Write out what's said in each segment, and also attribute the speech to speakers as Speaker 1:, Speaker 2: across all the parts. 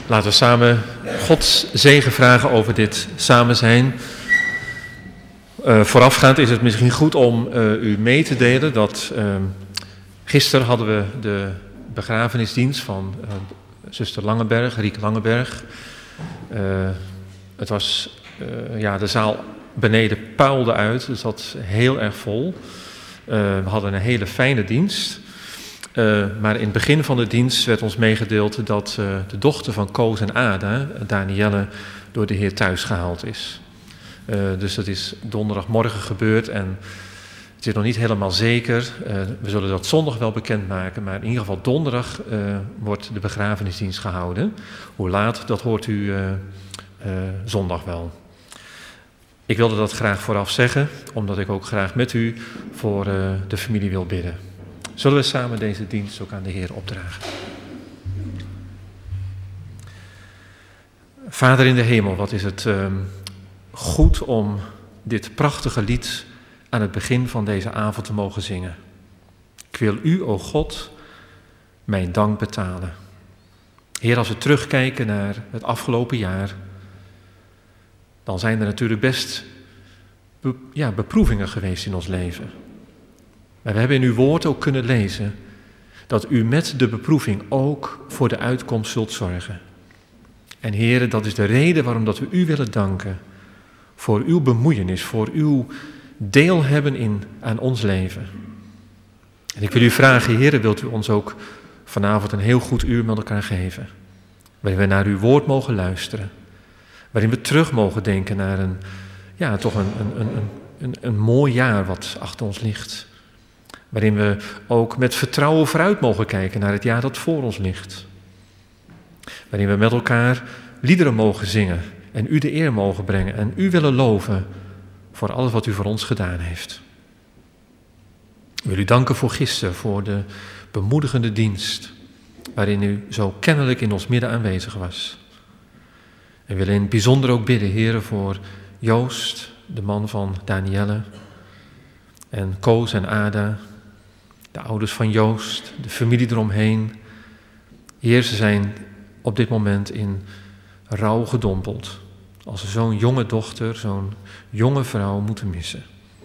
Speaker 1: Laten we samen Gods zegen vragen over dit samen zijn. Voorafgaand is het misschien goed om u mee te delen dat gisteren hadden we de begrafenisdienst van zuster Langeberg, Rieke Langeberg. Het was, de zaal beneden puilde uit, dus dat heel erg vol. We hadden een hele fijne dienst. Maar in het begin van de dienst werd ons meegedeeld dat de dochter van Koos en Ada, Danielle, door de Heer thuis gehaald is. Dus dat is donderdagmorgen gebeurd en het is nog niet helemaal zeker. We zullen dat zondag wel bekendmaken, maar in ieder geval donderdag wordt de begrafenisdienst gehouden. Hoe laat, dat hoort u zondag wel. Ik wilde dat graag vooraf zeggen, omdat ik ook graag met u voor de familie wil bidden. Zullen we samen deze dienst ook aan de Heer opdragen? Vader in de hemel, wat is het goed om dit prachtige lied aan het begin van deze avond te mogen zingen. Ik wil u, o God, mijn dank betalen. Heer, als we terugkijken naar het afgelopen jaar, dan zijn er natuurlijk best beproevingen geweest in ons leven. Maar we hebben in uw woord ook kunnen lezen dat u met de beproeving ook voor de uitkomst zult zorgen. En Heer, dat is de reden waarom dat we u willen danken voor uw bemoeienis, voor uw deel hebben aan ons leven. En ik wil u vragen, Heer, wilt u ons ook vanavond een heel goed uur met elkaar geven, waarin we naar uw woord mogen luisteren, waarin we terug mogen denken naar een mooi jaar wat achter ons ligt. Waarin we ook met vertrouwen vooruit mogen kijken naar het jaar dat voor ons ligt. Waarin we met elkaar liederen mogen zingen en u de eer mogen brengen en u willen loven voor alles wat u voor ons gedaan heeft. Ik wil u danken voor gisteren, voor de bemoedigende dienst, waarin u zo kennelijk in ons midden aanwezig was. En we willen in het bijzonder ook bidden, Heere, voor Joost, de man van Danielle, en Koos en Ada, de ouders van Joost, de familie eromheen. Heer, ze zijn op dit moment in rouw gedompeld, als ze zo'n jonge dochter, zo'n jonge vrouw moeten missen.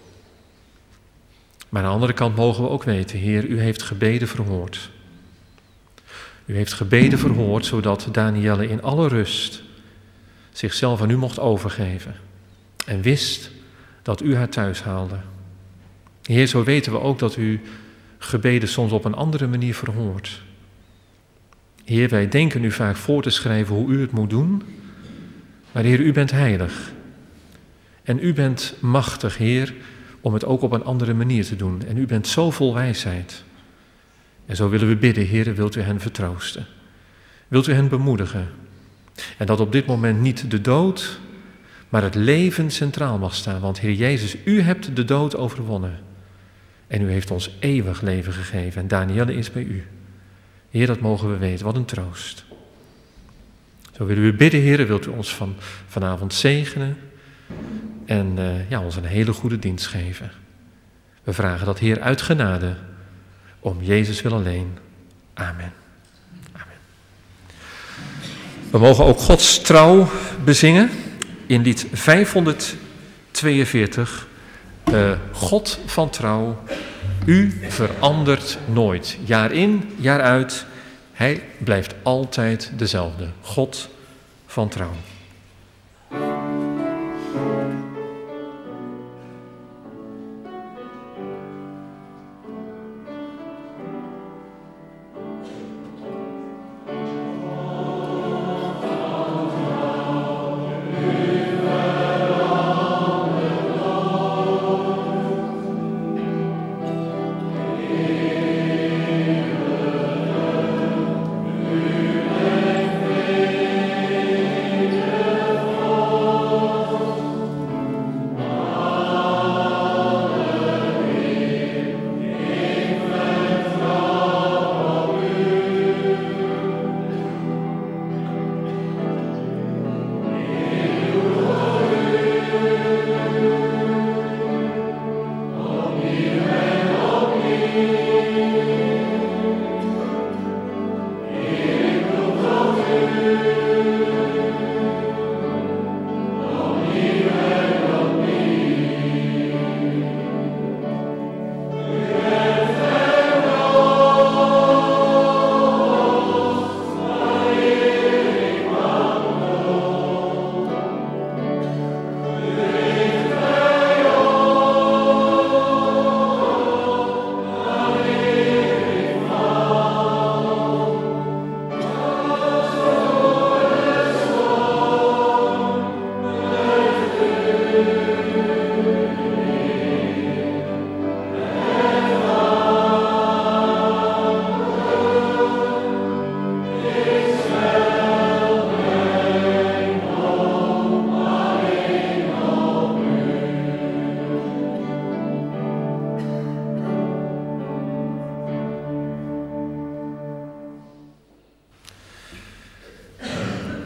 Speaker 1: Maar aan de andere kant mogen we ook weten, Heer, u heeft gebeden verhoord. U heeft gebeden verhoord, zodat Danielle in alle rust zichzelf aan u mocht overgeven en wist dat u haar thuis haalde. Heer, zo weten we ook dat u gebeden soms op een andere manier verhoort. Heer, wij denken u vaak voor te schrijven hoe u het moet doen, maar Heer, u bent heilig. En u bent machtig, Heer, om het ook op een andere manier te doen. En u bent zo vol wijsheid. En zo willen we bidden, Heer, wilt u hen vertroosten? Wilt u hen bemoedigen? En dat op dit moment niet de dood, maar het leven centraal mag staan. Want Heer Jezus, u hebt de dood overwonnen. En u heeft ons eeuwig leven gegeven. En Danielle is bij u. Heer, dat mogen we weten. Wat een troost. Zo willen we bidden, Heer, wilt u ons vanavond zegenen. En ons een hele goede dienst geven. We vragen dat, Heer, uit genade. Om Jezus wil alleen. Amen. Amen. We mogen ook Gods trouw bezingen. In lied 542. God van trouw, u verandert nooit. Jaar in, jaar uit, hij blijft altijd dezelfde. God van trouw.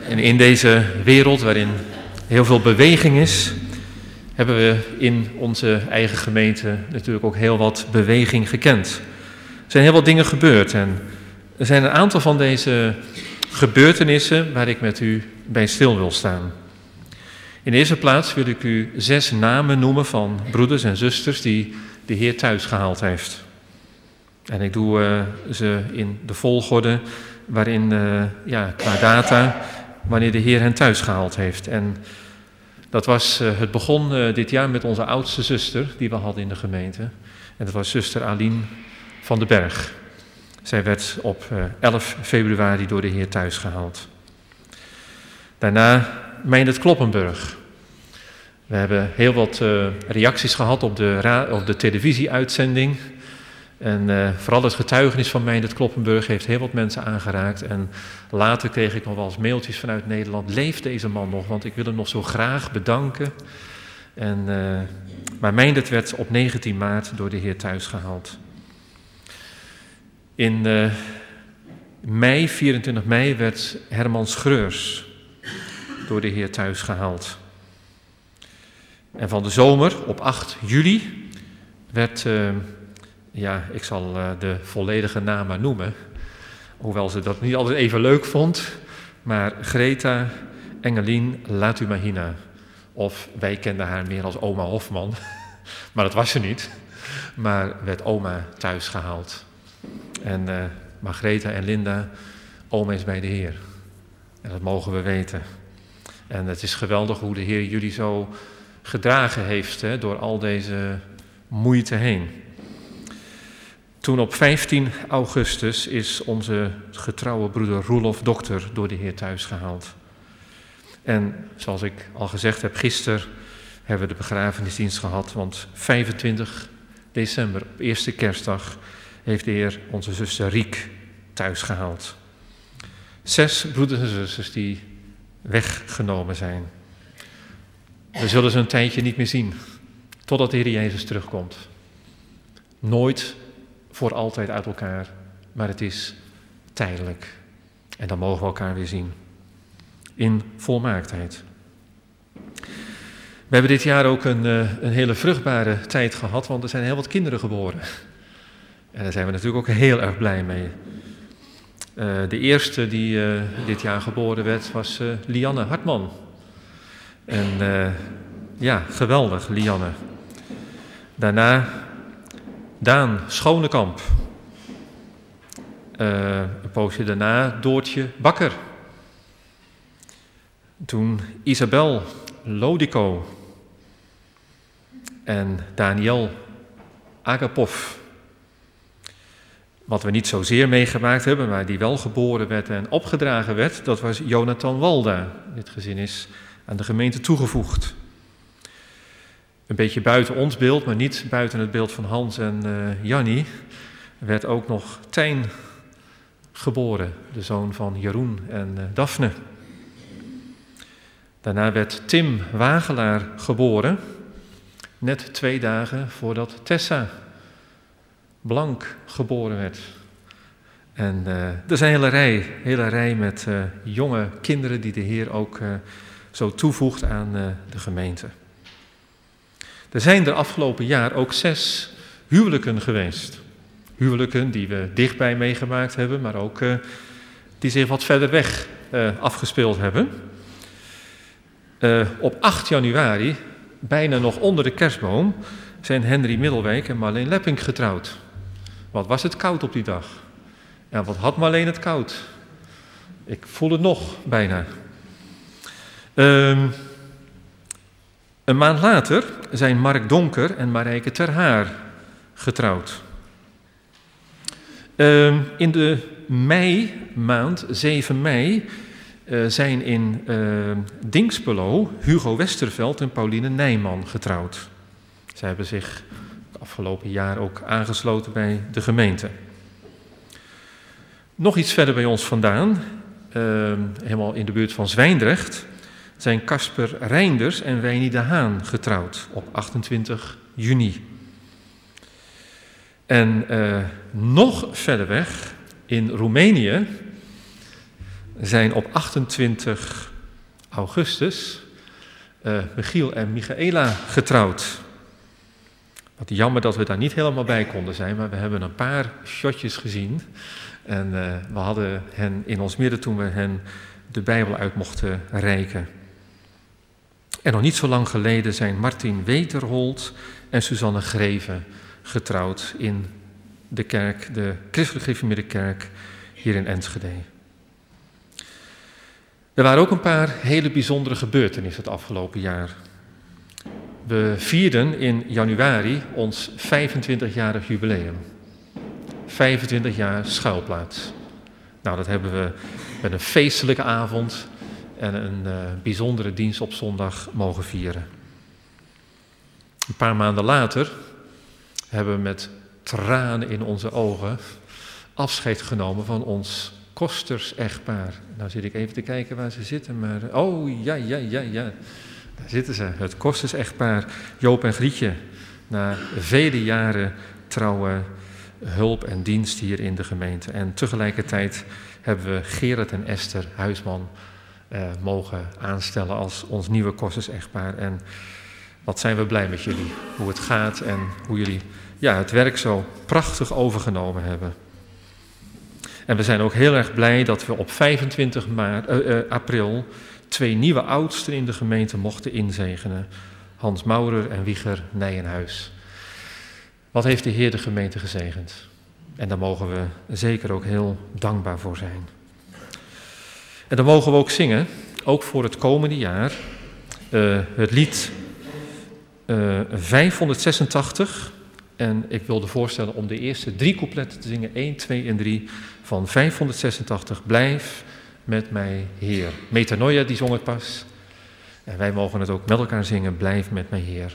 Speaker 1: En in deze wereld waarin heel veel beweging is, hebben we in onze eigen gemeente natuurlijk ook heel wat beweging gekend. Er zijn heel wat dingen gebeurd en er zijn een aantal van deze gebeurtenissen waar ik met u bij stil wil staan. In de eerste plaats wil ik u 6 namen noemen van broeders en zusters die de Heer thuis gehaald heeft. En ik doe ze in de volgorde waarin, qua data, wanneer de Heer hen thuis gehaald heeft. En dat was, het begon dit jaar met onze oudste zuster die we hadden in de gemeente. En dat was zuster Aline van den Berg. Zij werd op 11 februari door de Heer thuis gehaald. Daarna Meindert Kloppenburg. We hebben heel wat reacties gehad op de televisieuitzending. En vooral het getuigenis van Meindert Kloppenburg heeft heel wat mensen aangeraakt. En later kreeg ik nog wel eens mailtjes vanuit Nederland. Leeft deze man nog? Want ik wil hem nog zo graag bedanken. Maar Meindert werd op 19 maart door de Heer thuis gehaald. In 24 mei werd Herman Schreurs door de Heer thuis gehaald. En van de zomer, op 8 juli, werd, ik zal de volledige naam maar noemen, hoewel ze dat niet altijd even leuk vond, maar Greta Engelien Latumahina. Of wij kenden haar meer als oma Hofman, maar dat was ze niet, maar werd oma thuis gehaald. En Margreta en Linda, oma is bij de Heer. En dat mogen we weten. En het is geweldig hoe de Heer jullie zo gedragen heeft door al deze moeite heen. Toen op 15 augustus is onze getrouwe broeder Roelof Dokter door de Heer thuis gehaald. En zoals ik al gezegd heb, gisteren hebben we de begrafenisdienst gehad, want 25 december, op eerste kerstdag, heeft de Heer onze zuster Riek thuis gehaald. 6 broeders en zusters die weggenomen zijn. We zullen ze een tijdje niet meer zien, totdat de Heer Jezus terugkomt. Nooit voor altijd uit elkaar, maar het is tijdelijk. En dan mogen we elkaar weer zien. In volmaaktheid. We hebben dit jaar ook een hele vruchtbare tijd gehad, want er zijn heel wat kinderen geboren. En daar zijn we natuurlijk ook heel erg blij mee. De eerste die dit jaar geboren werd was Lianne Hartman. En geweldig, Lianne. Daarna Daan Schonekamp. Een poosje daarna Doortje Bakker. Toen Isabel Lodico. En Daniel Agapov. Wat we niet zozeer meegemaakt hebben, maar die wel geboren werd en opgedragen werd, dat was Jonathan Walda. Dit gezin is aan de gemeente toegevoegd. Een beetje buiten ons beeld, maar niet buiten het beeld van Hans en Jannie, werd ook nog Tijn geboren, de zoon van Jeroen en Daphne. Daarna werd Tim Wagelaar geboren, net 2 dagen voordat Tessa Blank geboren werd. En er is een hele rij met jonge kinderen die de Heer ook zo toevoegt aan de gemeente. Er zijn er afgelopen jaar ook 6 huwelijken geweest. Huwelijken die we dichtbij meegemaakt hebben, maar ook die zich wat verder weg afgespeeld hebben. Op 8 januari, bijna nog onder de kerstboom, zijn Henry Middelwijk en Marleen Lepping getrouwd. Wat was het koud op die dag? En wat had Marleen het koud? Ik voel het nog bijna. Een maand later zijn Mark Donker en Marijke Ter Haar getrouwd. In de meimaand, 7 mei, zijn in Dinxperlo Hugo Westerveld en Pauline Nijman getrouwd. Zij hebben zich het afgelopen jaar ook aangesloten bij de gemeente. Nog iets verder bij ons vandaan, helemaal in de buurt van Zwijndrecht, zijn Casper Reinders en Wijnie de Haan getrouwd op 28 juni. En nog verder weg, in Roemenië, zijn op 28 augustus Michiel en Michaela getrouwd. Wat jammer dat we daar niet helemaal bij konden zijn, maar we hebben een paar shotjes gezien. En we hadden hen in ons midden toen we hen de Bijbel uit mochten reiken. En nog niet zo lang geleden zijn Martin Weterholt en Suzanne Greven getrouwd in de kerk, de Christelijk Gereformeerde Kerk hier in Enschede. Er waren ook een paar hele bijzondere gebeurtenissen het afgelopen jaar. We vierden in januari ons 25-jarig jubileum. 25 jaar schuilplaats. Nou, dat hebben we met een feestelijke avond en een bijzondere dienst op zondag mogen vieren. Een paar maanden later hebben we met tranen in onze ogen afscheid genomen van ons Kosters-echtpaar. Nou zit ik even te kijken waar ze zitten, maar... Oh, ja. Daar zitten ze, het Kosters-echtpaar Joop en Grietje. Na vele jaren trouwe hulp en dienst hier in de gemeente. En tegelijkertijd hebben we Gerard en Esther Huisman mogen aanstellen als ons nieuwe Kosters-echtpaar. En wat zijn we blij met jullie, hoe het gaat en hoe jullie het werk zo prachtig overgenomen hebben. En we zijn ook heel erg blij dat we op 25 april 2 nieuwe oudsten in de gemeente mochten inzegenen. Hans Maurer en Wieger Nijenhuis. Wat heeft de Heer de gemeente gezegend? En daar mogen we zeker ook heel dankbaar voor zijn. En dan mogen we ook zingen, ook voor het komende jaar, het lied 586. En ik wilde voorstellen om de eerste 3 coupletten te zingen, 1, 2 en 3, van 586. Blijf met mij, Heer. Metanoia, die zong het pas. En wij mogen het ook met elkaar zingen, blijf met mij, Heer.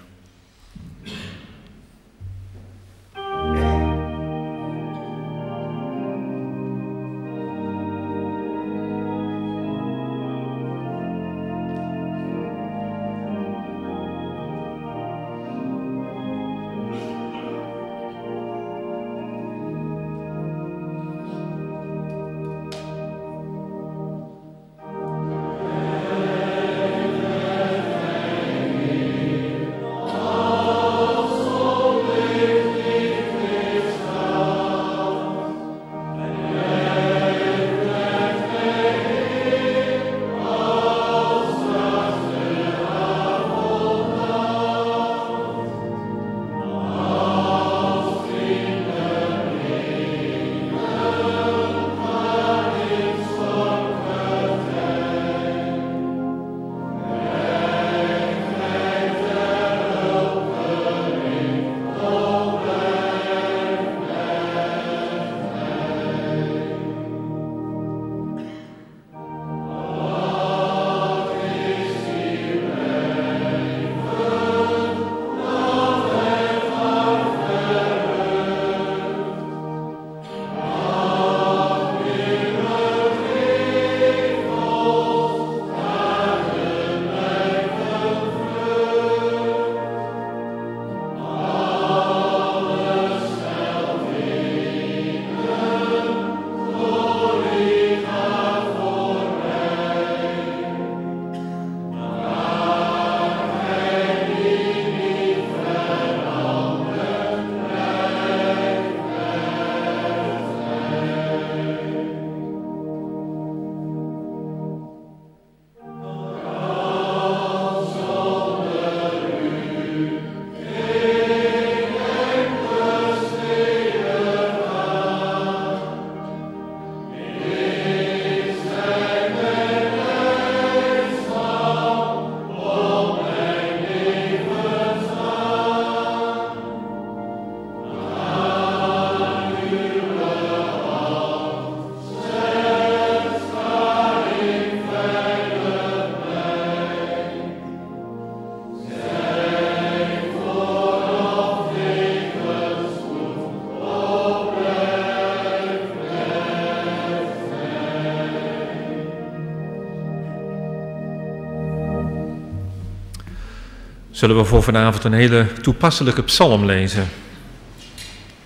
Speaker 1: zullen we voor vanavond een hele toepasselijke psalm lezen.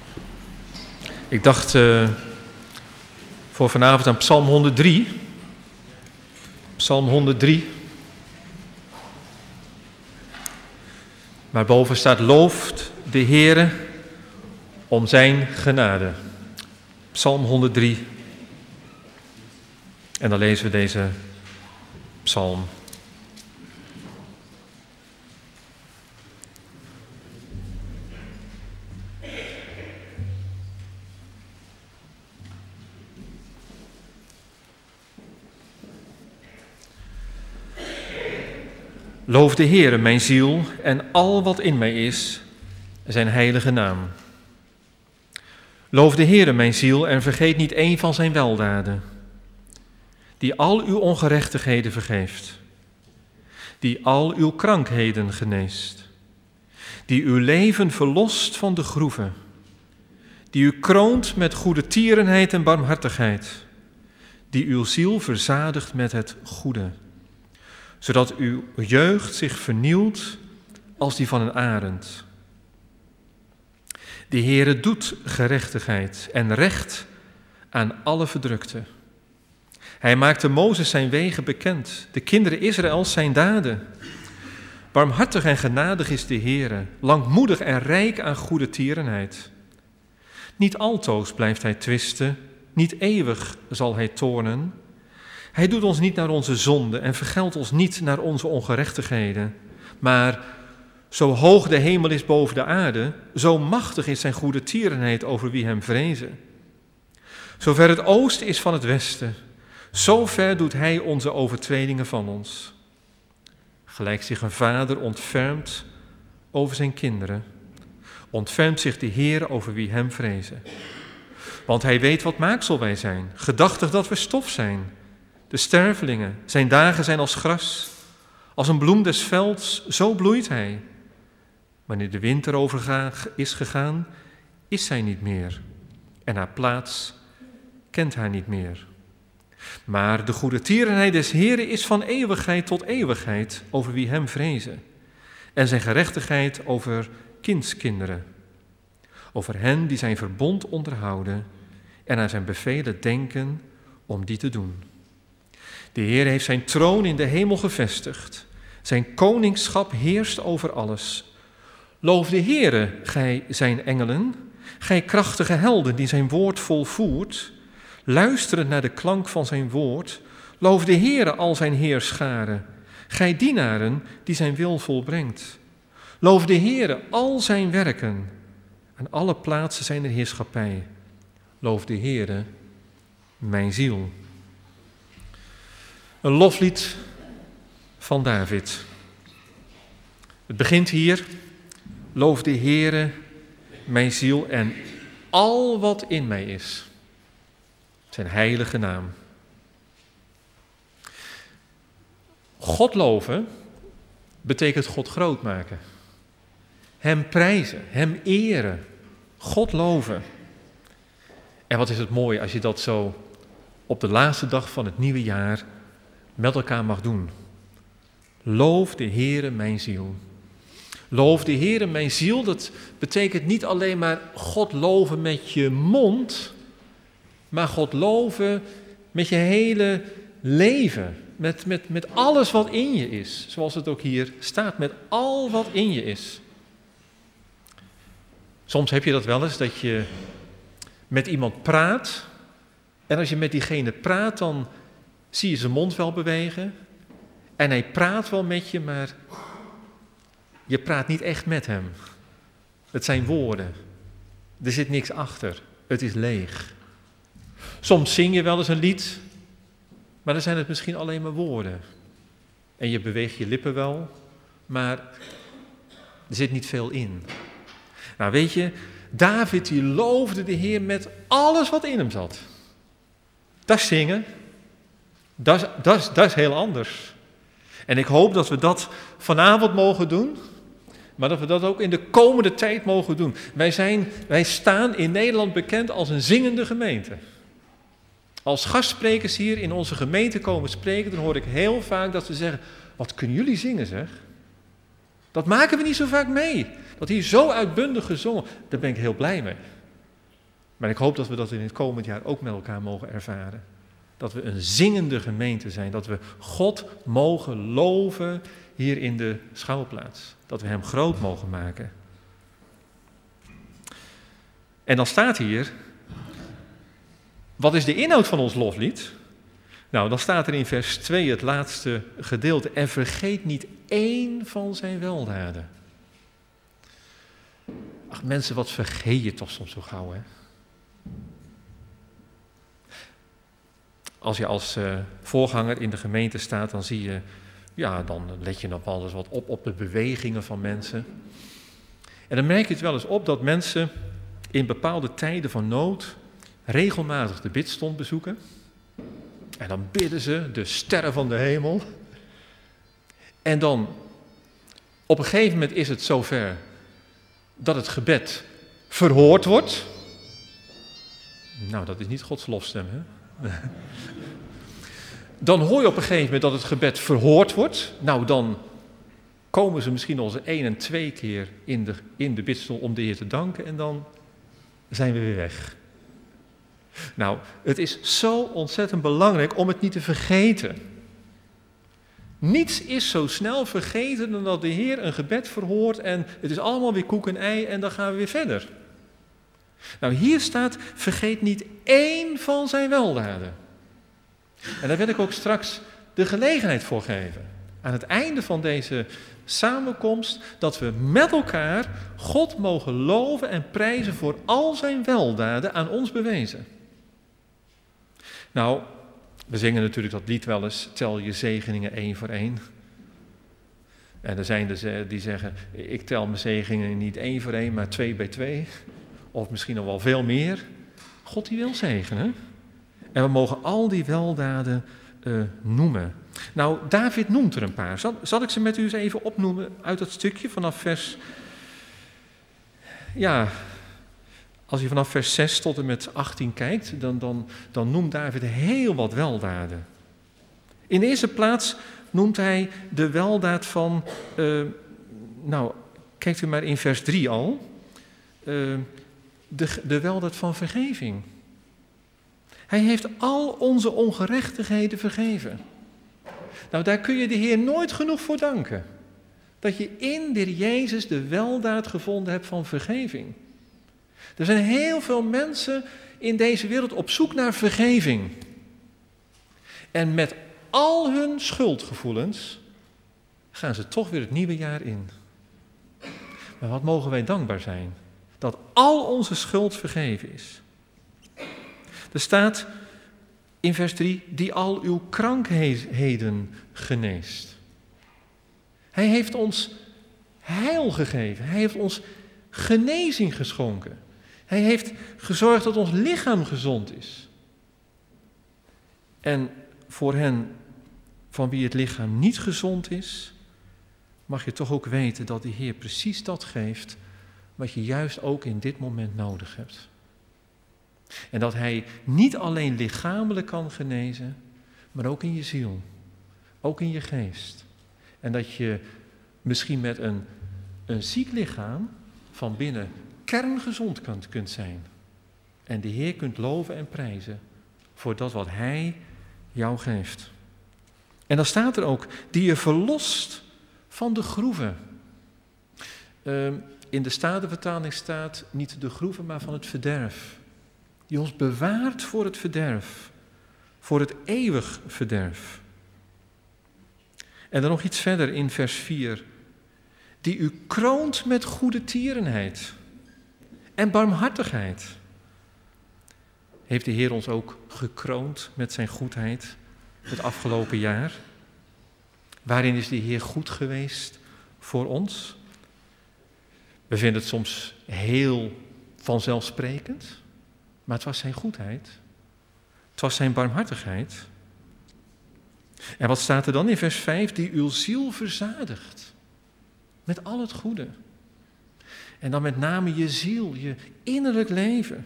Speaker 1: Ik dacht voor vanavond aan Psalm 103. Psalm 103. Waarboven staat: looft de Heere om zijn genade. Psalm 103. En dan lezen we deze psalm. Loof de Heere, mijn ziel, en al wat in mij is, zijn heilige naam. Loof de Heere, mijn ziel, en vergeet niet één van zijn weldaden, die al uw ongerechtigheden vergeeft, die al uw krankheden geneest, die uw leven verlost van de groeven, die u kroont met goede tierenheid en barmhartigheid, die uw ziel verzadigt met het goede, zodat uw jeugd zich vernieuwt als die van een arend. De Heere doet gerechtigheid en recht aan alle verdrukten. Hij maakte Mozes zijn wegen bekend, de kinderen Israëls zijn daden. Barmhartig en genadig is de Heere, langmoedig en rijk aan goede tierenheid. Niet altoos blijft hij twisten, niet eeuwig zal hij toornen. Hij doet ons niet naar onze zonden en vergeldt ons niet naar onze ongerechtigheden. Maar zo hoog de hemel is boven de aarde, zo machtig is zijn goede tierenheid over wie hem vrezen. Zover het oosten is van het westen, zo ver doet hij onze overtredingen van ons. Gelijk zich een vader ontfermt over zijn kinderen, ontfermt zich de Heer over wie hem vrezen. Want hij weet wat maaksel wij zijn, gedachtig dat we stof zijn. De stervelingen, zijn dagen zijn als gras, als een bloem des velds, zo bloeit hij. Wanneer de winter over is gegaan, is zij niet meer en haar plaats kent haar niet meer. Maar de goede tierenheid des Heeren is van eeuwigheid tot eeuwigheid over wie hem vrezen, en zijn gerechtigheid over kindskinderen, over hen die zijn verbond onderhouden en aan zijn bevelen denken om die te doen. De Heer heeft zijn troon in de hemel gevestigd. Zijn koningschap heerst over alles. Loof de Heere, gij zijn engelen, gij krachtige helden die zijn woord volvoert, luisterend naar de klank van zijn woord. Loof de Heere, al zijn heerscharen, gij dienaren die zijn wil volbrengt. Loof de Heere, al zijn werken, aan alle plaatsen zijn er heerschappij. Loof de Heere, mijn ziel. Een loflied van David. Het begint hier: loof de Heere, mijn ziel, en al wat in mij is, zijn heilige naam. God loven betekent God groot maken. Hem prijzen, hem eren, God loven. En wat is het mooi als je dat zo op de laatste dag van het nieuwe jaar met elkaar mag doen. Loof de Heere mijn ziel. Loof de Heere mijn ziel, dat betekent niet alleen maar God loven met je mond, maar God loven met je hele leven. Met alles wat in je is, zoals het ook hier staat, met al wat in je is. Soms heb je dat wel eens, dat je met iemand praat, en als je met diegene praat, dan zie je zijn mond wel bewegen, en hij praat wel met je, maar je praat niet echt met hem. Het zijn woorden, er zit niks achter, het is leeg. Soms zing je wel eens een lied, maar dan zijn het misschien alleen maar woorden. En je beweegt je lippen wel, maar er zit niet veel in. Nou weet je, David die loofde de Heer met alles wat in hem zat. Dat is zingen, dat is heel anders. En ik hoop dat we dat vanavond mogen doen, maar dat we dat ook in de komende tijd mogen doen. Wij staan in Nederland bekend als een zingende gemeente. Als gastsprekers hier in onze gemeente komen spreken, dan hoor ik heel vaak dat ze zeggen: wat kunnen jullie zingen, zeg? Dat maken we niet zo vaak mee. Dat hier zo uitbundig gezongen, daar ben ik heel blij mee. Maar ik hoop dat we dat in het komend jaar ook met elkaar mogen ervaren. Dat we een zingende gemeente zijn. Dat we God mogen loven hier in de schouwplaats. Dat we hem groot mogen maken. En dan staat hier, wat is de inhoud van ons loflied? Nou, dan staat er in vers 2 het laatste gedeelte. En vergeet niet één van zijn weldaden. Ach mensen, wat vergeet je toch soms zo gauw, hè? Als je als voorganger in de gemeente staat, dan zie je, ja, dan let je nog wel eens wat op de bewegingen van mensen. En dan merk je het wel eens op dat mensen in bepaalde tijden van nood regelmatig de bidstond bezoeken. En dan bidden ze de sterren van de hemel. En dan, op een gegeven moment is het zover dat het gebed verhoord wordt. Nou, dat is niet Gods lofstem, hè? Dan hoor je op een gegeven moment dat het gebed verhoord wordt. Nou, dan komen ze misschien al eens 1 en 2 keer in de bidstond om de Heer te danken en dan zijn we weer weg. Nou, het is zo ontzettend belangrijk om het niet te vergeten. Niets is zo snel vergeten dan dat de Heer een gebed verhoort en het is allemaal weer koek en ei en dan gaan we weer verder. Nou, hier staat, vergeet niet één van zijn weldaden. En daar wil ik ook straks de gelegenheid voor geven. Aan het einde van deze samenkomst, dat we met elkaar God mogen loven en prijzen voor al zijn weldaden aan ons bewezen. Nou, we zingen natuurlijk dat lied wel eens, tel je zegeningen 1 voor 1. En er zijn die zeggen, ik tel mijn zegeningen niet 1 voor 1, maar 2 bij 2. Of misschien nog wel veel meer. God die wil zegenen. En we mogen al die weldaden noemen. Nou, David noemt er een paar. Zal ik ze met u eens even opnoemen uit dat stukje vanaf vers... Ja, als je vanaf vers 6 tot en met 18 kijkt, dan noemt David heel wat weldaden. In de eerste plaats noemt hij de weldaad van... nou, kijkt u maar in vers 3 al... de weldaad van vergeving. Hij heeft al onze ongerechtigheden vergeven. Nou, daar kun je de Heer nooit genoeg voor danken. Dat je in de Heer Jezus de weldaad gevonden hebt van vergeving. Er zijn heel veel mensen in deze wereld op zoek naar vergeving. En met al hun schuldgevoelens gaan ze toch weer het nieuwe jaar in. Maar wat mogen wij dankbaar zijn? Dat al onze schuld vergeven is. Er staat in vers 3, die al uw krankheden geneest. Hij heeft ons heil gegeven. Hij heeft ons genezing geschonken. Hij heeft gezorgd dat ons lichaam gezond is. En voor hen van wie het lichaam niet gezond is, mag je toch ook weten dat de Heer precies dat geeft wat je juist ook in dit moment nodig hebt. En dat Hij niet alleen lichamelijk kan genezen, maar ook in je ziel. Ook in je geest. En dat je misschien met een ziek lichaam van binnen kerngezond kunt zijn. En de Heer kunt loven en prijzen voor dat wat Hij jou geeft. En dan staat er ook, die je verlost van de groeven. In de Statenvertaling staat niet de groeven, maar van het verderf. Die ons bewaart voor het verderf. Voor het eeuwig verderf. En dan nog iets verder in vers 4. Die u kroont met goede tierenheid en barmhartigheid. Heeft de Heer ons ook gekroond met zijn goedheid het afgelopen jaar? Waarin is de Heer goed geweest voor ons? We vinden het soms heel vanzelfsprekend, maar het was zijn goedheid. Het was zijn barmhartigheid. En wat staat er dan in vers 5? Die uw ziel verzadigt met al het goede. En dan met name je ziel, je innerlijk leven.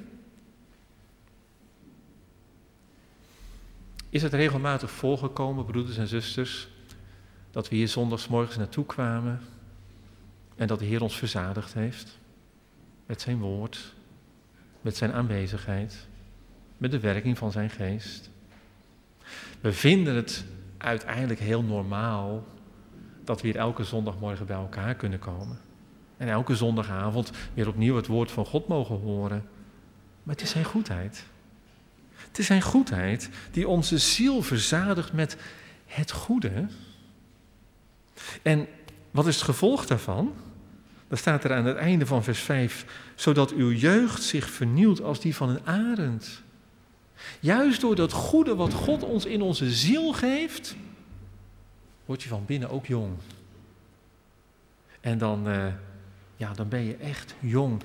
Speaker 1: Is het regelmatig voorgekomen, broeders en zusters, dat we hier zondagsmorgens naartoe kwamen en dat de Heer ons verzadigd heeft met zijn woord, met zijn aanwezigheid, met de werking van zijn geest? We vinden het uiteindelijk heel normaal dat we hier elke zondagmorgen bij elkaar kunnen komen. En elke zondagavond weer opnieuw het woord van God mogen horen. Maar het is zijn goedheid. Het is zijn goedheid die onze ziel verzadigt met het goede. En wat is het gevolg daarvan? Dan staat er aan het einde van vers 5, zodat uw jeugd zich vernieuwt als die van een arend. Juist door dat goede wat God ons in onze ziel geeft, word je van binnen ook jong. En dan ben je echt jong.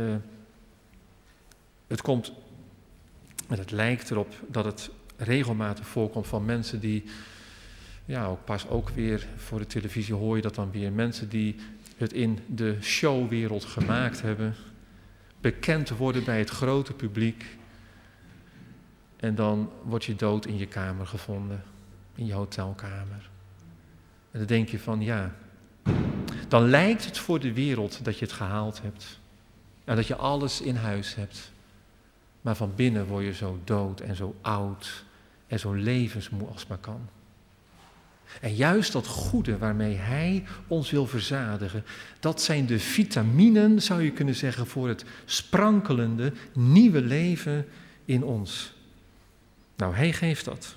Speaker 1: Het lijkt erop dat het regelmatig voorkomt van mensen die, ook weer voor de televisie hoor je dat dan weer, mensen die het in de showwereld gemaakt hebben, bekend worden bij het grote publiek. En dan word je dood in je kamer gevonden, in je hotelkamer. En dan denk je van, dan lijkt het voor de wereld dat je het gehaald hebt. En dat je alles in huis hebt. Maar van binnen word je zo dood en zo oud en zo levensmoe als maar kan. En juist dat goede waarmee hij ons wil verzadigen, dat zijn de vitaminen, zou je kunnen zeggen, voor het sprankelende, nieuwe leven in ons. Nou, hij geeft dat.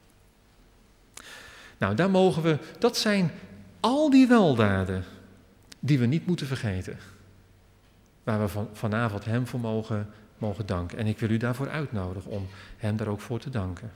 Speaker 1: Nou, dat zijn al die weldaden die we niet moeten vergeten. Waar we vanavond hem voor mogen danken. En ik wil u daarvoor uitnodigen om hem daar ook voor te danken.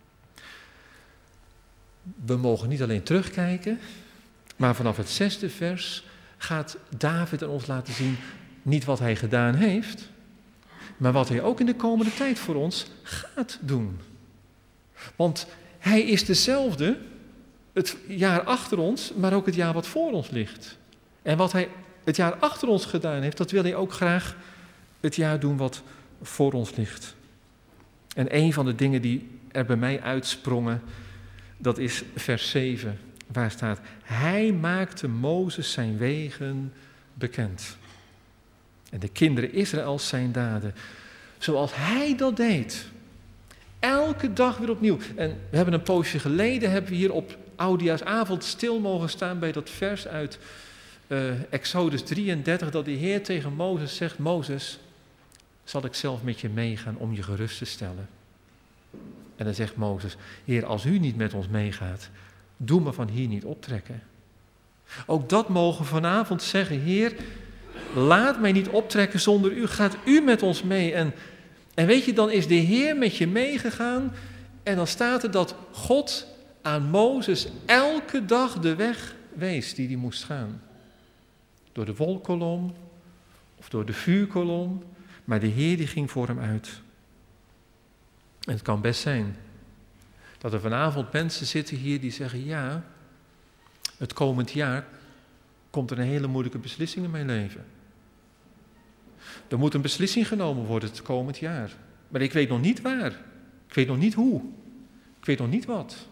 Speaker 1: We mogen niet alleen terugkijken, maar vanaf het 6e vers gaat David aan ons laten zien, niet wat hij gedaan heeft, maar wat hij ook in de komende tijd voor ons gaat doen. Want hij is dezelfde, het jaar achter ons, maar ook het jaar wat voor ons ligt. En wat hij het jaar achter ons gedaan heeft, dat wil hij ook graag het jaar doen wat voor ons ligt. En een van de dingen die er bij mij uitsprongen, dat is vers 7, waar staat: hij maakte Mozes zijn wegen bekend. En de kinderen Israëls zijn daden. Zoals hij dat deed. Elke dag weer opnieuw. En we hebben een poosje geleden, hebben we hier op Oudejaarsavond stil mogen staan bij dat vers uit Exodus 33, dat de Heer tegen Mozes zegt: Mozes, zal ik zelf met je meegaan om je gerust te stellen. En dan zegt Mozes: Heer, als u niet met ons meegaat, doe me van hier niet optrekken. Ook dat mogen we vanavond zeggen: Heer, laat mij niet optrekken zonder u. Gaat u met ons mee? En weet je, dan is de Heer met je meegegaan. En dan staat er dat God aan Mozes elke dag de weg wees die hij moest gaan. Door de wolkkolom of door de vuurkolom. Maar de Heer die ging voor hem uit. En het kan best zijn dat er vanavond mensen zitten hier die zeggen: ja, het komend jaar komt er een hele moeilijke beslissing in mijn leven. Er moet een beslissing genomen worden het komend jaar. Maar ik weet nog niet waar. Ik weet nog niet hoe. Ik weet nog niet wat.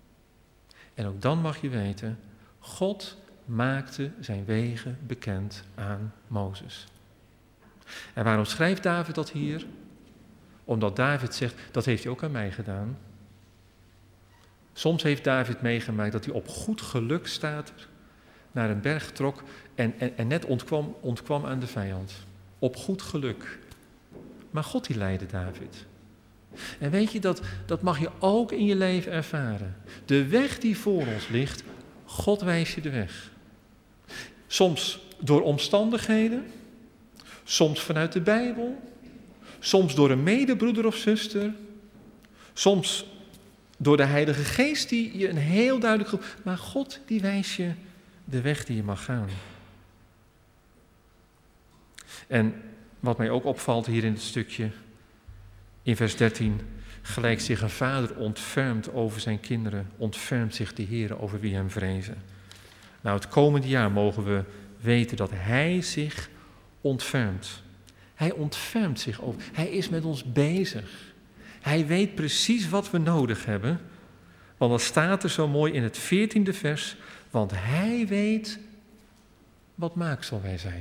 Speaker 1: En ook dan mag je weten, God maakte zijn wegen bekend aan Mozes. En waarom schrijft David dat hier? Omdat David zegt, dat heeft hij ook aan mij gedaan. Soms heeft David meegemaakt dat hij op goed geluk staat, naar een berg trok en net ontkwam aan de vijand. Op goed geluk. Maar God die leidde David. En weet je, dat mag je ook in je leven ervaren. De weg die voor ons ligt, God wijst je de weg. Soms door omstandigheden, soms vanuit de Bijbel, soms door een medebroeder of zuster, soms door de Heilige Geest die je een heel duidelijk... Maar God die wijst je de weg die je mag gaan. En wat mij ook opvalt hier in het stukje, in vers 13, gelijk zich een vader ontfermt over zijn kinderen, ontfermt zich de Heer over wie hem vrezen. Nou, het komende jaar mogen we weten dat hij zich ontfermt. Hij ontfermt zich over. Hij is met ons bezig. Hij weet precies wat we nodig hebben. Want dat staat er zo mooi in het 14e vers. Want hij weet wat maaksel wij zijn.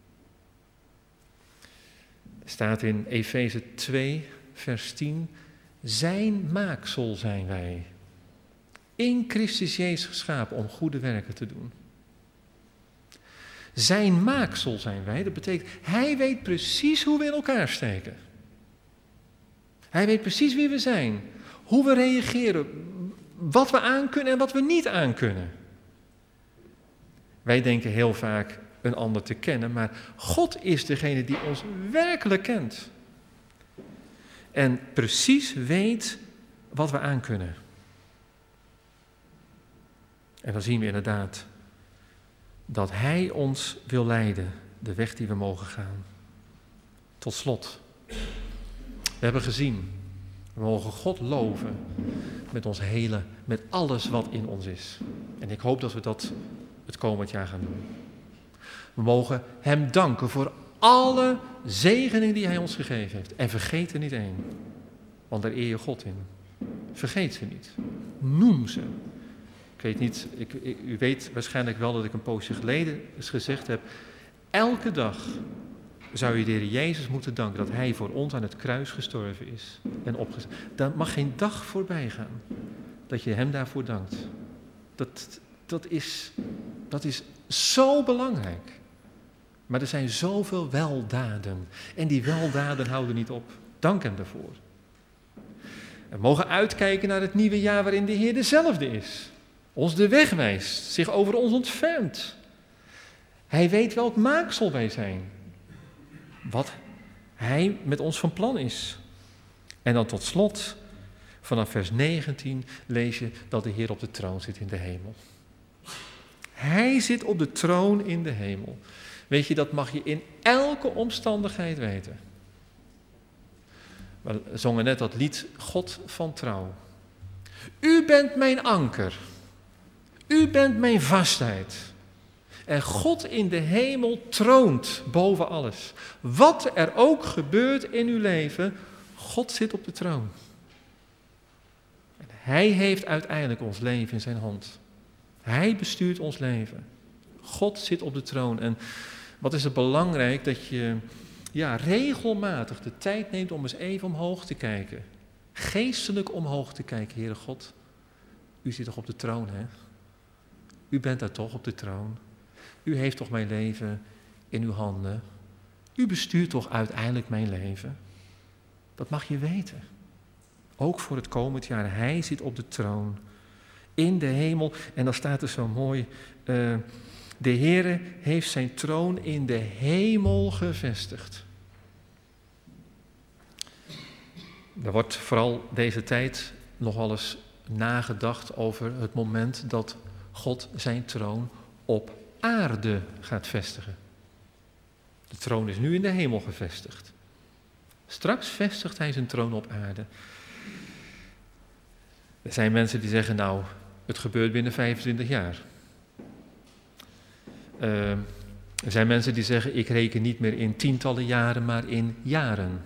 Speaker 1: Er staat in Efeze 2, vers 10. Zijn maaksel zijn wij. In Christus Jezus geschapen om goede werken te doen. Zijn maaksel zijn wij. Dat betekent, hij weet precies hoe we in elkaar steken. Hij weet precies wie we zijn. Hoe we reageren. Wat we aankunnen en wat we niet aankunnen. Wij denken heel vaak een ander te kennen, maar God is degene die ons werkelijk kent. En precies weet wat we aankunnen. En dan zien we inderdaad dat hij ons wil leiden, de weg die we mogen gaan. Tot slot, we hebben gezien, we mogen God loven met alles wat in ons is. En ik hoop dat we dat het komend jaar gaan doen. We mogen hem danken voor alle zegeningen die hij ons gegeven heeft. En vergeet er niet één, want daar eer je God in. Vergeet ze niet. Noem ze. Ik weet niet, u weet waarschijnlijk wel dat ik een poosje geleden eens gezegd heb, elke dag zou je de Heer Jezus moeten danken dat hij voor ons aan het kruis gestorven is en opgestaan. Daar mag geen dag voorbij gaan dat je hem daarvoor dankt. Dat is zo belangrijk. Maar er zijn zoveel weldaden. En die weldaden houden niet op. Dank hem daarvoor. We mogen uitkijken naar het nieuwe jaar waarin de Heer dezelfde is. Ons de weg wijst, zich over ons ontfermt. Hij weet welk maaksel wij zijn. Wat hij met ons van plan is. En dan tot slot, vanaf vers 19 lees je dat de Heer op de troon zit in de hemel. Hij zit op de troon in de hemel. Weet je, dat mag je in elke omstandigheid weten. We zongen net dat lied God van trouw. U bent mijn anker. U bent mijn vastheid. En God in de hemel troont boven alles. Wat er ook gebeurt in uw leven, God zit op de troon. En hij heeft uiteindelijk ons leven in zijn hand. Hij bestuurt ons leven. God zit op de troon. En wat is het belangrijk dat je regelmatig de tijd neemt om eens even omhoog te kijken. Geestelijk omhoog te kijken, Heere God. U zit toch op de troon, hè? U bent daar toch op de troon. U heeft toch mijn leven in uw handen. U bestuurt toch uiteindelijk mijn leven. Dat mag je weten. Ook voor het komend jaar. Hij zit op de troon. In de hemel. En dan staat er zo mooi. De Heere heeft zijn troon in de hemel gevestigd. Er wordt vooral deze tijd nog wel eens nagedacht over het moment dat God zijn troon op aarde gaat vestigen. De troon is nu in de hemel gevestigd. Straks vestigt hij zijn troon op aarde. Er zijn mensen die zeggen, nou, het gebeurt binnen 25 jaar. Er zijn mensen die zeggen, ik reken niet meer in tientallen jaren, maar in jaren.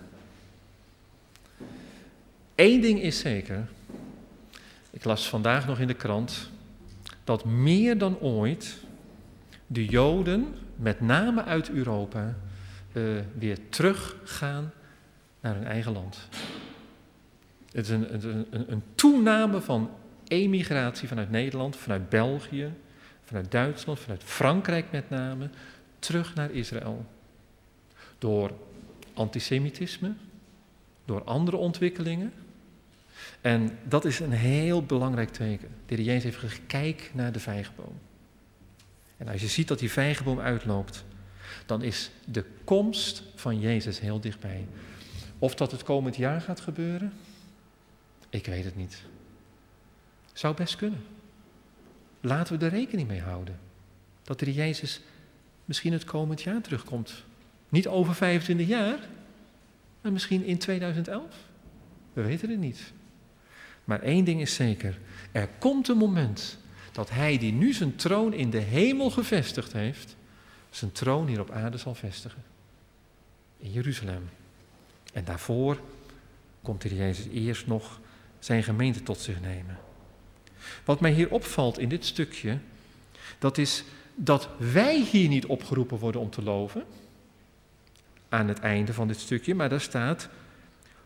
Speaker 1: Eén ding is zeker. Ik las vandaag nog in de krant dat meer dan ooit de Joden, met name uit Europa, weer teruggaan naar hun eigen land. Het is een toename van emigratie vanuit Nederland, vanuit België, vanuit Duitsland, vanuit Frankrijk met name, terug naar Israël. Door antisemitisme, door andere ontwikkelingen. En dat is een heel belangrijk teken. De Heer Jezus heeft gezegd, kijk naar de vijgenboom. En als je ziet dat die vijgenboom uitloopt, dan is de komst van Jezus heel dichtbij. Of dat het komend jaar gaat gebeuren, ik weet het niet. Zou best kunnen. Laten we er rekening mee houden. Dat de Heer Jezus misschien het komend jaar terugkomt. Niet over 25 jaar, maar misschien in 2011. We weten het niet. Maar één ding is zeker. Er komt een moment dat hij die nu zijn troon in de hemel gevestigd heeft, zijn troon hier op aarde zal vestigen. In Jeruzalem. En daarvoor komt de Heer Jezus eerst nog zijn gemeente tot zich nemen. Wat mij hier opvalt in dit stukje, dat is dat wij hier niet opgeroepen worden om te loven. Aan het einde van dit stukje, maar daar staat,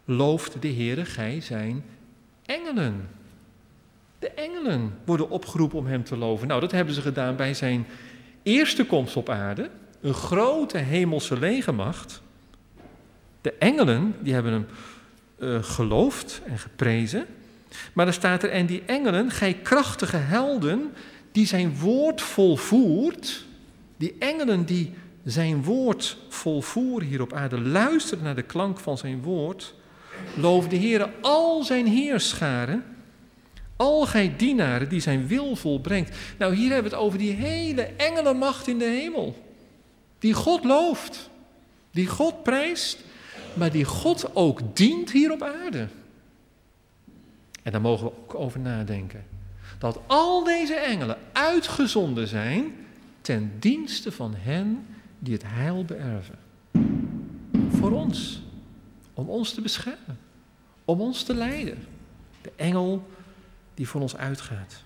Speaker 1: looft de Heere, gij zijn engelen. De engelen worden opgeroepen om hem te loven. Nou, dat hebben ze gedaan bij zijn eerste komst op aarde. Een grote hemelse legermacht. De engelen, die hebben hem geloofd en geprezen. Maar dan staat er, en die engelen, gij krachtige helden, die zijn woord volvoert. Die engelen die zijn woord volvoeren hier op aarde, luisteren naar de klank van zijn woord. Loof de Heere al zijn heerscharen, al gij dienaren die zijn wil volbrengt. Nou, hier hebben we het over die hele engelenmacht in de hemel. Die God looft, die God prijst, maar die God ook dient hier op aarde. En daar mogen we ook over nadenken. Dat al deze engelen uitgezonden zijn ten dienste van hen die het heil beërven. Voor ons. Om ons te beschermen. Om ons te leiden. De engel die voor ons uitgaat.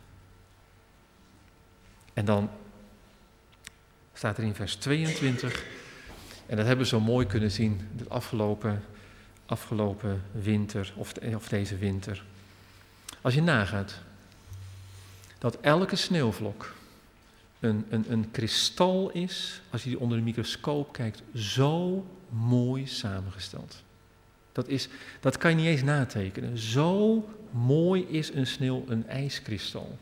Speaker 1: En dan staat er in vers 22, en dat hebben we zo mooi kunnen zien de afgelopen winter, of deze winter. Als je nagaat dat elke sneeuwvlok een kristal is, als je die onder de microscoop kijkt, zo mooi samengesteld. Dat kan je niet eens natekenen. Zo mooi is een ijskristal.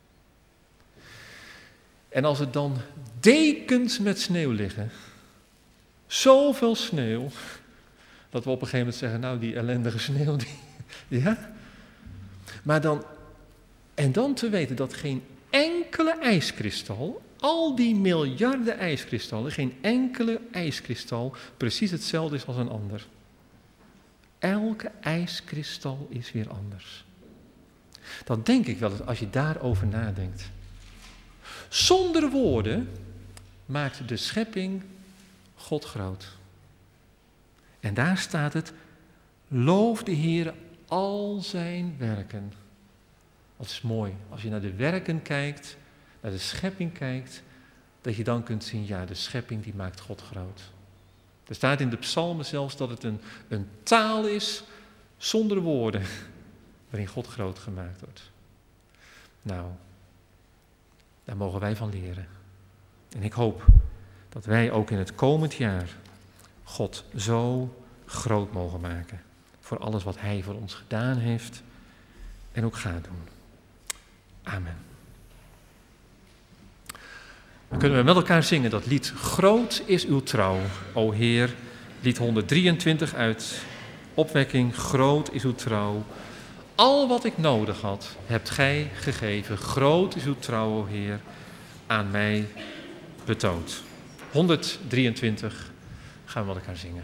Speaker 1: En als er dan dekens met sneeuw liggen, zoveel sneeuw, dat we op een gegeven moment zeggen, nou die ellendige sneeuw, ja. Maar dan te weten dat geen enkele ijskristal, al die miljarden ijskristallen, geen enkele ijskristal precies hetzelfde is als een ander. Elke ijskristal is weer anders. Dan denk ik wel eens, als je daarover nadenkt. Zonder woorden maakt de schepping God groot. En daar staat het, loof de Heere al zijn werken. Dat is mooi, als je naar de werken kijkt, naar de schepping kijkt, dat je dan kunt zien, ja, de schepping die maakt God groot. Er staat in de psalmen zelfs dat het een taal is zonder woorden, waarin God groot gemaakt wordt. Nou, daar mogen wij van leren. En ik hoop dat wij ook in het komend jaar God zo groot mogen maken. Voor alles wat Hij voor ons gedaan heeft en ook gaat doen. Amen. Dan kunnen we met elkaar zingen dat lied Groot is uw trouw, o Heer. Lied 123 uit Opwekking, groot is uw trouw. Al wat ik nodig had, hebt gij gegeven. Groot is uw trouw, o Heer, aan mij betoond. 123 gaan we met elkaar zingen.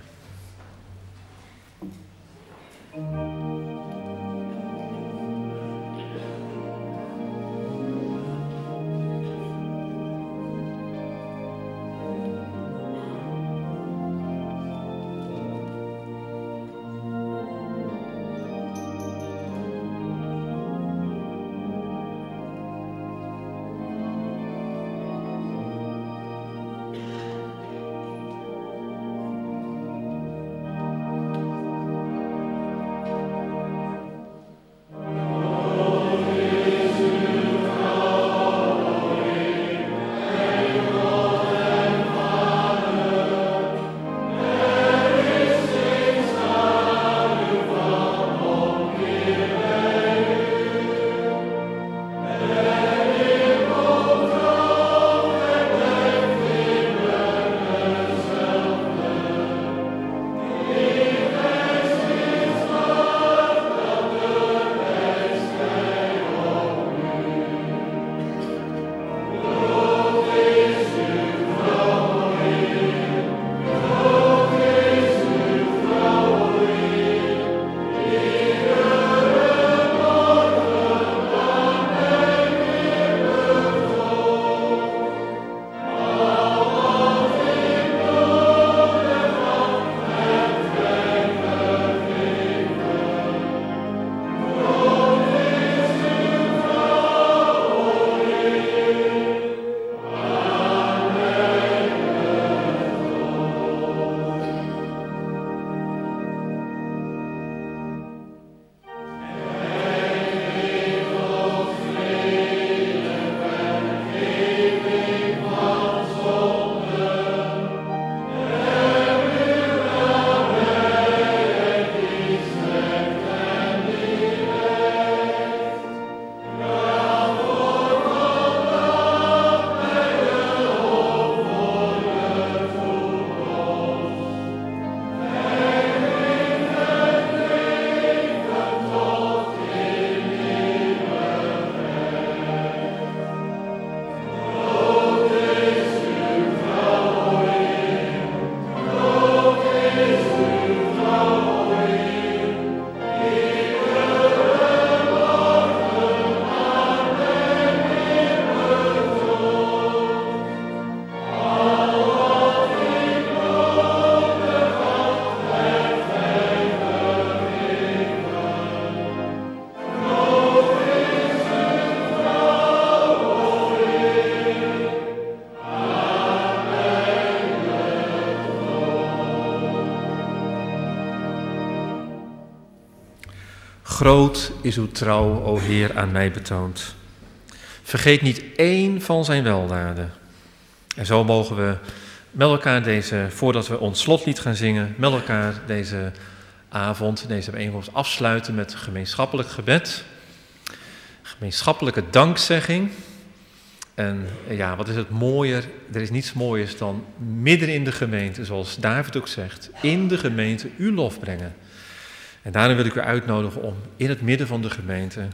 Speaker 1: Groot is uw trouw, o Heer, aan mij betoond. Vergeet niet één van zijn weldaden. En zo mogen we met elkaar voordat we ons slotlied gaan zingen, met elkaar deze avond, deze bijeenkomst afsluiten met gemeenschappelijk gebed. Gemeenschappelijke dankzegging. En ja, wat is het mooier? Er is niets mooiers dan midden in de gemeente, zoals David ook zegt, in de gemeente uw lof brengen. En daarom wil ik u uitnodigen om in het midden van de gemeente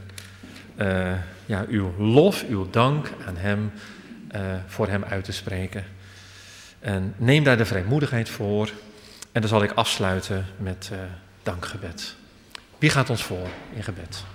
Speaker 1: uw lof, uw dank aan hem, voor hem uit te spreken. En neem daar de vrijmoedigheid voor. En dan zal ik afsluiten met dankgebed. Wie gaat ons voor in gebed?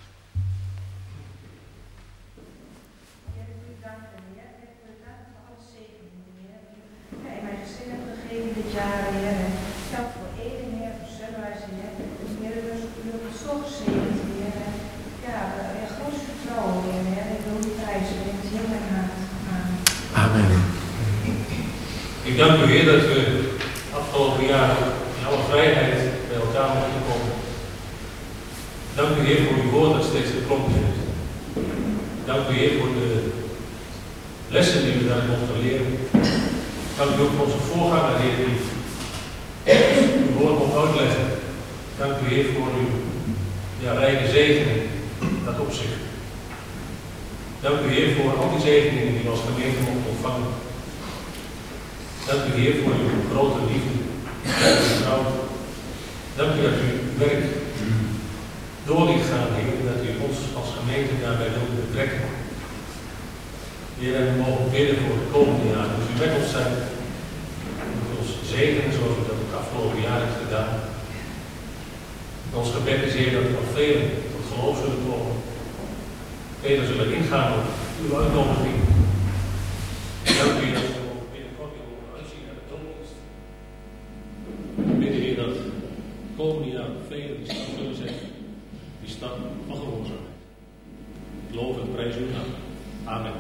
Speaker 2: Dit jaar, Heer, dank voor Eden, Heer, voor Sunrise, Heer. Heer, u hebt ons zo gezegend, Heer. Ja, groot vertrouwen, Heer. Ik wil u prijzen in het heel mijn hart.
Speaker 1: Amen.
Speaker 3: Ik dank u, Heer, dat we afgelopen jaar in alle vrijheid bij elkaar mochten komen. Dank u, Heer, voor uw woord dat steeds geklonken heeft. Dank u, Heer, voor de lessen die we daar mochten leren. Dank u ook voor onze voorganger, Heer, die uw woord mocht uitleggen. Dank u, Heer, voor uw rijke zegening, dat opzicht. Dank u, Heer, voor al die zegeningen die we als gemeente mochten ontvangen. Dank u, Heer, voor uw grote liefde en uw trouw. Dank u dat u uw werk door liet gaan, Heer, dat u ons als gemeente daarbij wilt betrekken. Heer, en we mogen bidden voor het komende jaar. Dus u met ons zijn. Moet ons zegenen zoals u dat het afgelopen jaar hebt gedaan. Ons gebed is, Heer, dat er nog velen tot geloof zullen komen. Velen zullen ingaan op uw uitnodiging. Dank u dat we binnenkort weer mogen uitzien naar de doopdienst. We bidden, Heer, dat het komende jaar velen die stap zullen zetten. Die stap van gehoorzaamheid. Ik loof en prijs uw naam. Amen.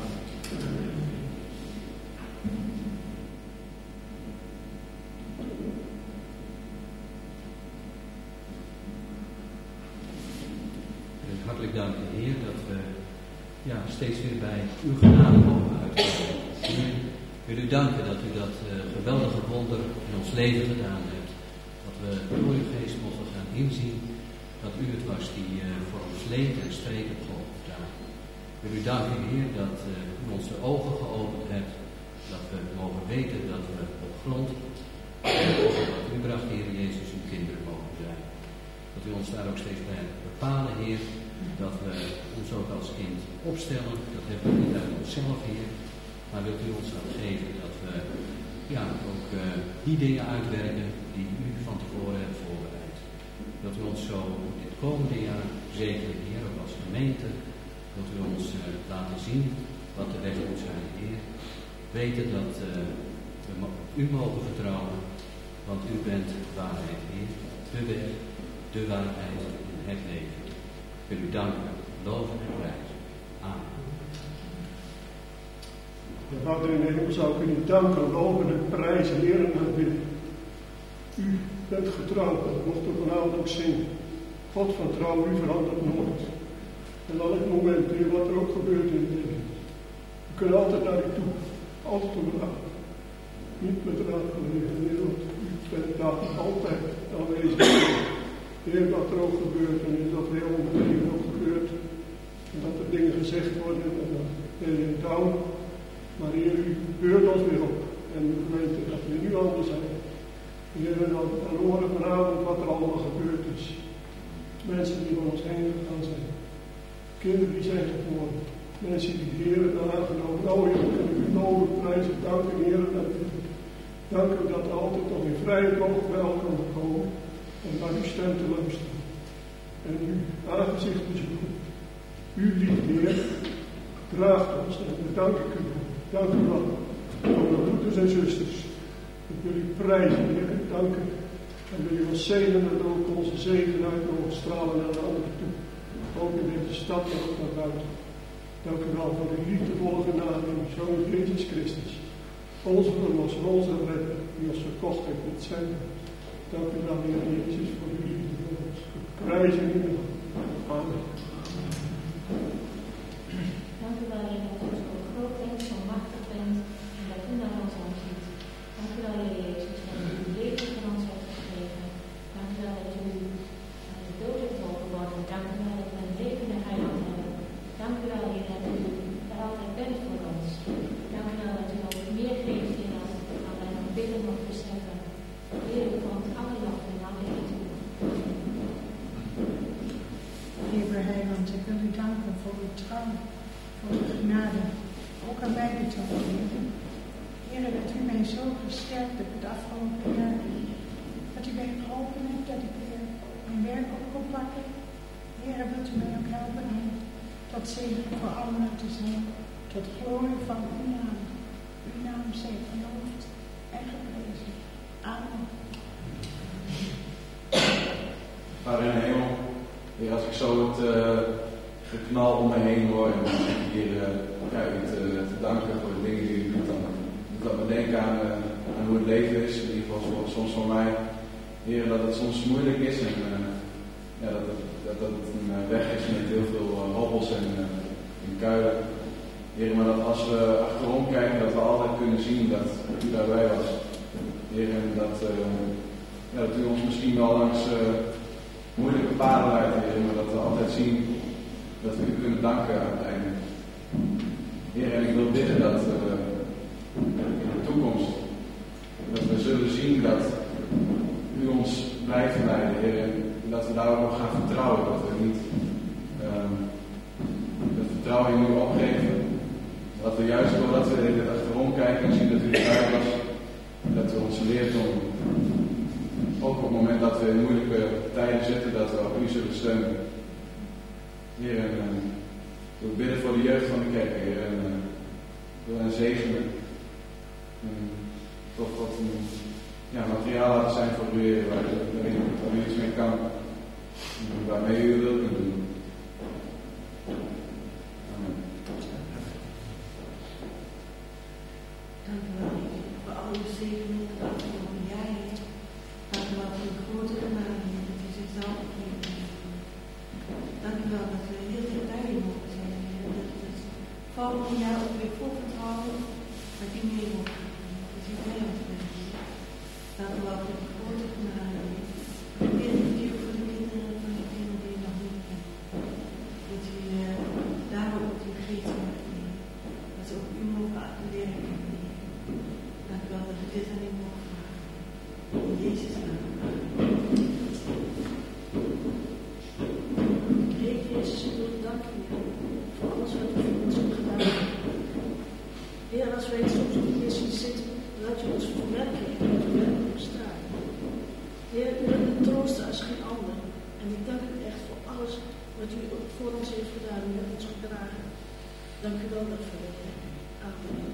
Speaker 4: Hartelijk dank, Heer, dat we steeds weer bij uw genade mogen uitkomen. Ik wil u danken dat u dat geweldige wonder in ons leven gedaan hebt. Dat we door uw geest mogen gaan inzien dat u het was die voor ons leed en streed op Golgotha. Ik wil u danken, Heer, dat u onze ogen geopend hebt. Dat we mogen weten dat we op grond wat u bracht, Heer Jezus, uw kinderen mogen zijn. Dat u ons daar ook steeds bij bepalen, Heer. Dat we ons ook als kind opstellen. Dat hebben we niet uit onszelf, Heer. Maar wilt u ons dat geven dat we ook die dingen uitwerken die u van tevoren hebt voorbereid. Dat u ons zo dit komende jaar zegenen, Heer, ook als gemeente. Dat u ons laten zien wat de weg moet zijn, Heer. Weten dat we op u mogen vertrouwen. Want u bent de waarheid, Heer. De weg, de waarheid en het leven. Ik wil u danken, loven en prijzen. Amen.
Speaker 5: Vader in de hemel, zou ik u niet danken, loven en prijzen, Heer, en aanbidden. U bent getrouw, dat mochten we vanavond ook zingen. God van trouw, u verandert nooit. En elk moment, Heer, wat er ook gebeurt in het leven. We kunnen altijd naar u toe, altijd om raad. Niet met raad gelegen, Heer, want u bent daar altijd aanwezig. Heer, wat er ook gebeurt, en is dat heel onbekend ook gebeurt. En dat er dingen gezegd worden, en dat ben je down. Maar Heer, u beurt ons weer op. En we weten dat we nu anders zijn. Heer, dan horen vanavond wat er allemaal gebeurd is. Mensen die van ons heen gegaan zijn. Kinderen die zijn geboren. Mensen die de Heer hebben aangenomen. Nou, Heer, we kunnen u nodig prijzen. Dank u, Heer. Dank u dat we altijd nog in vrije oog bij elkaar komen. Om naar uw stem te luisteren. En uw aangezicht te zoeken. U, lieve Heer, draagt ons. En daar dank ik u voor. Dank u wel. Voor de broeders en zusters. Ik wil u prijzen, Heer. Dank u. En wil u ons zegenen en ook onze zegen uit mogen stralen naar de anderen toe. Ook in deze stad en ook naar buiten. Dank u wel voor uw liefdevolle genade in uw Zoon Jezus Christus. Onze verlosser, onze redder, die ons verkocht heeft met zijn. Dank u wel, Heer Jezus, voor uw liefde voor ons. We prijzen u wel. Amen.
Speaker 6: Dank u wel, Heer, dat u zo groot bent, zo machtig bent en dat u naar ons omziet. Dank u wel, Heer Jezus, dat u uw leven voor ons hebt gegeven. Dank u wel dat u uit de dood hebt overwonnen. Dank u wel dat we een levende heiland hebben. Dank u wel, Heer, dat u er altijd bent voor ons. Dank u wel dat u ons meer geeft, Heer, dan wij nog bidden of beseffen. Heer, u komt alle lof en alle eer toe.
Speaker 2: Heer Heiland, ik wil u danken voor uw trouw, voor uw genade, ook aan mij betoond, Heer. Heer, dat u mij zo gesterkt hebt het afgelopen jaar. Dat u mij geholpen hebt, dat ik weer mijn werk op kon pakken. Heer, wilt u mij ook helpen om tot zegen voor anderen te zijn, tot glorie van uw naam. Uw naam zij geloofd en geprezen. Amen.
Speaker 7: Vader in de hemel, Heer, als ik zo het geknal om me heen hoor en dan zeg ik hier u te danken voor de dingen die u doet, dan doet dat me denken aan hoe het leven is, in ieder geval soms voor mij. Heer, dat het soms moeilijk is en dat het een weg is met heel veel hobbels en kuilen. Heer, maar dat als we achterom kijken, dat we altijd kunnen zien dat u daarbij was. Heer, en dat u ons misschien wel langs moeilijke paden leidt, Heer, maar dat we altijd zien dat we u kunnen danken aan het einde. Heer, en ik wil bidden dat in de toekomst, dat we zullen zien dat u ons blijft leiden, Heer, en dat we daarop ook gaan vertrouwen, dat we niet het vertrouwen in u opgeven. Dat we juist doordat we achterom kijken en zien dat u erbij was, dat u ons leert om, ook op het moment dat we in moeilijke tijden zitten, dat we op u zullen steunen. Heer, en ik wil bidden voor de jeugd van de kerk, Heer, en wil hen zegenen. En toch wat materiaal laten zijn voor u, Heer, waar u iets mee kan, waarmee u wilt kunnen doen. Amen.
Speaker 8: Dank u wel, Heer, voor al uw zegeningen het afgelopen jaar, Heer. Dank u wel voor uw grote genade, Heer, dat u zichzelf gegeven heeft. Dank u wel dat we heel veel bij u mogen zijn, Heer. Dat we het volgende jaar ook weer vol vertrouwen dat u mee mogen gaan. Dat u bij ons bent, Heer. Dank u wel voor uw grote genade, Heer. Ik bid natuurlijk voor de kinderen van degenen die u nog niet kent. Dat u daarom ook uw geest maakt, Heer. Dat ze ook u mogen werken, Heer. Dank u wel dat we dit aan u mogen vragen. In Jezus' naam.
Speaker 9: Heer Jezus, ik wil u danken, Heer, voor alles wat u voor ons hebt gedaan. Heer, als wij soms niet meer zien zitten, laat u ons verwerken, Heer, dat u werkt op straat. Heer, u bent een trooster als geen ander. En ik dank u echt voor alles wat u voor ons heeft gedaan. U hebt ons gedragen. Dank u wel daarvoor, Heer. Amen.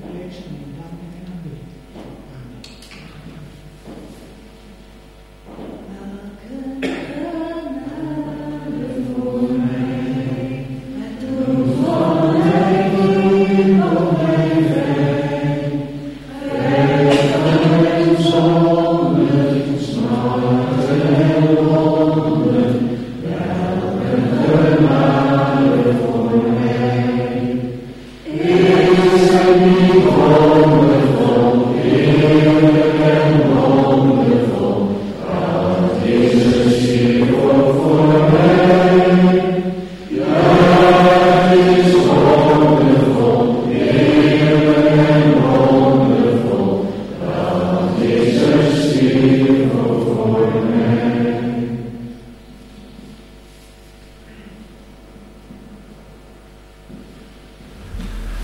Speaker 2: Amen.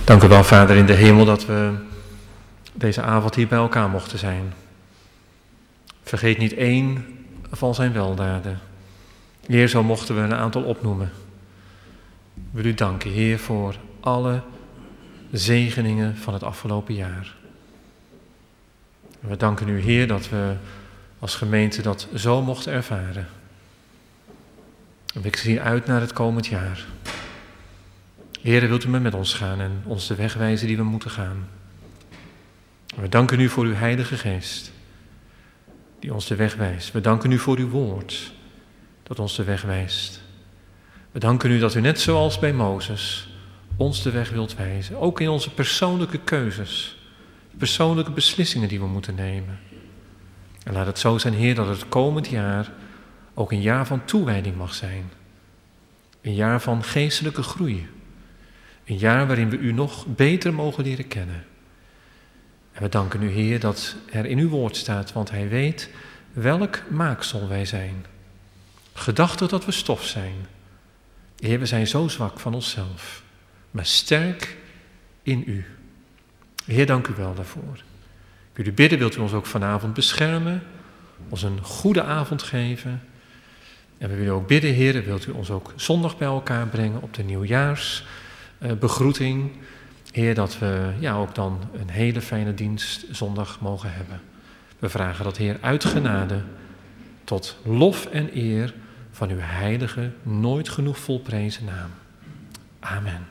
Speaker 1: Dank u wel, Vader in de hemel, dat we deze avond hier bij elkaar mochten zijn. Vergeet niet één van zijn weldaden. Heer, zo mochten we een aantal opnoemen. Ik wil u danken, Heer, voor alle zegeningen van het afgelopen jaar. En we danken u, Heer, dat we als gemeente dat zo mochten ervaren. En we zien uit naar het komend jaar. Heer, wilt u met ons gaan en ons de weg wijzen die we moeten gaan. En we danken u voor uw Heilige Geest, die ons de weg wijst. We danken u voor uw woord, dat ons de weg wijst. We danken u dat u net zoals bij Mozes ons de weg wilt wijzen. Ook in onze persoonlijke keuzes, persoonlijke beslissingen die we moeten nemen. En laat het zo zijn, Heer, dat het komend jaar ook een jaar van toewijding mag zijn. Een jaar van geestelijke groei. Een jaar waarin we u nog beter mogen leren kennen. En we danken u, Heer, dat er in uw woord staat, want hij weet welk maaksel wij zijn. Gedachtig dat we stof zijn. Heer, we zijn zo zwak van onszelf, maar sterk in u. Heer, dank u wel daarvoor. Ik wil u bidden, wilt u ons ook vanavond beschermen, ons een goede avond geven. En we willen ook bidden, Heer, wilt u ons ook zondag bij elkaar brengen op de nieuwjaarsbegroeting. Heer, dat we ook dan een hele fijne dienst zondag mogen hebben. We vragen dat, Heer, uit genade tot lof en eer van uw heilige, nooit genoeg volprezen naam. Amen.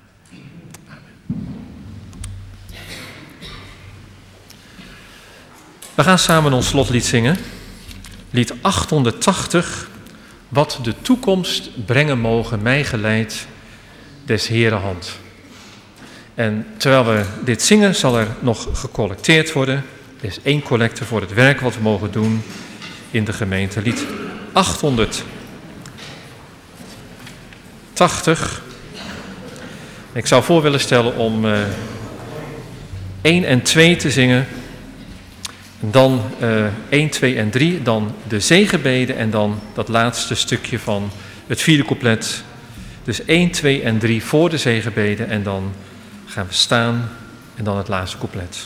Speaker 1: We gaan samen ons slotlied zingen. Lied 880. Wat de toekomst brengen mogen, mij geleid des Heeren hand. En terwijl we dit zingen, zal er nog gecollecteerd worden. Er is 1 collecte voor het werk wat we mogen doen in de gemeente. Lied 880. Ik zou voor willen stellen om 1 en 2 te zingen. Dan 1, 2 en 3, dan de zegenbeden en dan dat laatste stukje van het 4e couplet. Dus 1, 2 en 3 voor de zegenbeden en dan gaan we staan en dan het laatste couplet.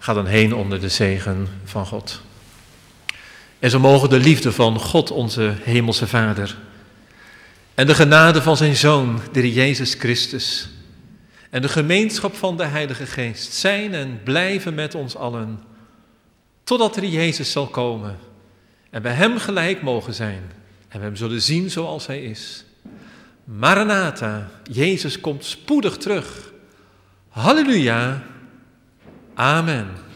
Speaker 1: Ga dan heen onder de zegen van God. En zo mogen de liefde van God, onze hemelse Vader, en de genade van zijn Zoon, de Heer Jezus Christus, en de gemeenschap van de Heilige Geest zijn en blijven met ons allen, totdat de Heer Jezus zal komen en we hem gelijk mogen zijn en we hem zullen zien zoals hij is. Maranatha, Jezus komt spoedig terug. Halleluja. Amen.